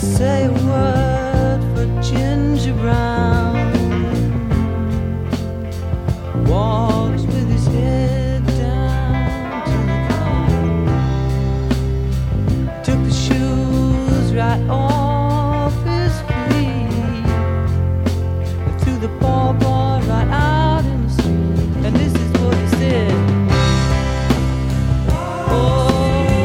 say a word for Ginger Brown. Walks with his head down to the ground. Took the shoes right off his feet. Through the ball.